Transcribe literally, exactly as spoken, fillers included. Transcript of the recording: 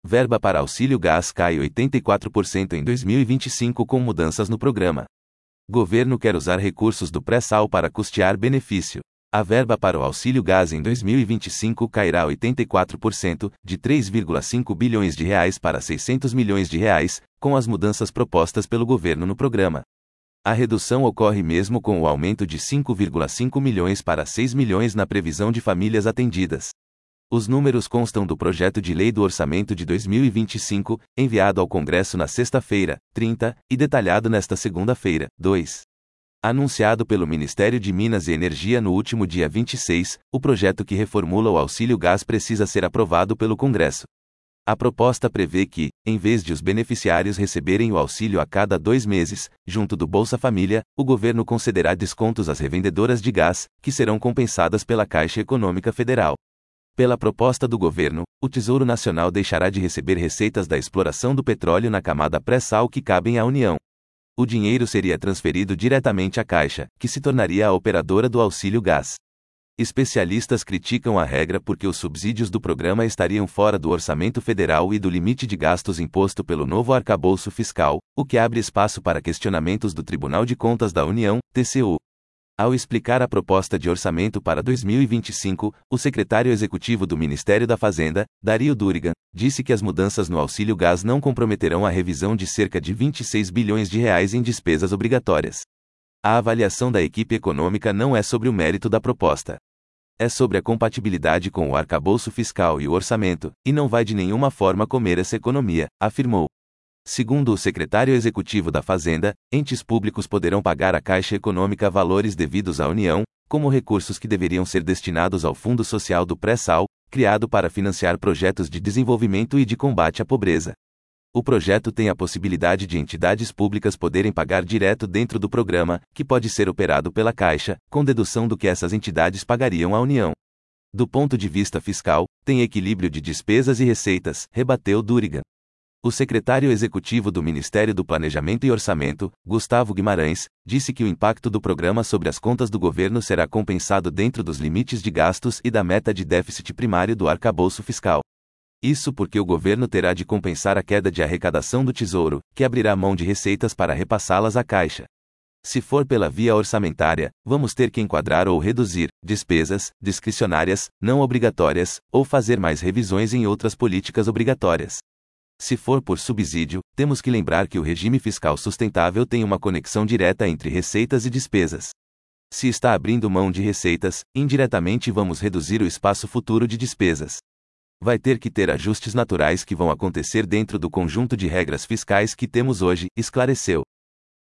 Verba para auxílio gás cai oitenta e quatro por cento em dois mil e vinte e cinco com mudanças no programa. Governo quer usar recursos do pré-sal para custear benefício. A verba para o auxílio gás em dois mil e vinte e cinco cairá oitenta e quatro por cento, de três vírgula cinco bilhões de reais para seiscentos milhões de reais, com as mudanças propostas pelo governo no programa. A redução ocorre mesmo com o aumento de cinco vírgula cinco milhões para seis milhões na previsão de famílias atendidas. Os números constam do projeto de lei do orçamento de dois mil e vinte e cinco, enviado ao Congresso na sexta-feira, trinta, e detalhado nesta segunda-feira, dois. Anunciado pelo Ministério de Minas e Energia no último dia vinte e seis, o projeto que reformula o auxílio gás precisa ser aprovado pelo Congresso. A proposta prevê que, em vez de os beneficiários receberem o auxílio a cada dois meses, junto do Bolsa Família, o governo concederá descontos às revendedoras de gás, que serão compensadas pela Caixa Econômica Federal. Pela proposta do governo, o Tesouro Nacional deixará de receber receitas da exploração do petróleo na camada pré-sal que cabem à União. O dinheiro seria transferido diretamente à Caixa, que se tornaria a operadora do auxílio gás. Especialistas criticam a regra porque os subsídios do programa estariam fora do orçamento federal e do limite de gastos imposto pelo novo arcabouço fiscal, o que abre espaço para questionamentos do Tribunal de Contas da União, T C U. Ao explicar a proposta de orçamento para dois mil e vinte e cinco, o secretário executivo do Ministério da Fazenda, Dario Durigan, disse que as mudanças no auxílio gás não comprometerão a revisão de cerca de vinte e seis bilhões de reais em despesas obrigatórias. A avaliação da equipe econômica não é sobre o mérito da proposta. É sobre a compatibilidade com o arcabouço fiscal e o orçamento, e não vai de nenhuma forma comer essa economia, afirmou. Segundo o secretário executivo da Fazenda, entes públicos poderão pagar à Caixa Econômica valores devidos à União, como recursos que deveriam ser destinados ao Fundo Social do Pré-Sal, criado para financiar projetos de desenvolvimento e de combate à pobreza. O projeto tem a possibilidade de entidades públicas poderem pagar direto dentro do programa, que pode ser operado pela Caixa, com dedução do que essas entidades pagariam à União. Do ponto de vista fiscal, tem equilíbrio de despesas e receitas, rebateu Durigan. O secretário executivo do Ministério do Planejamento e Orçamento, Gustavo Guimarães, disse que o impacto do programa sobre as contas do governo será compensado dentro dos limites de gastos e da meta de déficit primário do arcabouço fiscal. Isso porque o governo terá de compensar a queda de arrecadação do Tesouro, que abrirá mão de receitas para repassá-las à Caixa. Se for pela via orçamentária, vamos ter que enquadrar ou reduzir despesas discricionárias, não obrigatórias, ou fazer mais revisões em outras políticas obrigatórias. Se for por subsídio, temos que lembrar que o regime fiscal sustentável tem uma conexão direta entre receitas e despesas. Se está abrindo mão de receitas, indiretamente vamos reduzir o espaço futuro de despesas. Vai ter que ter ajustes naturais que vão acontecer dentro do conjunto de regras fiscais que temos hoje, esclareceu.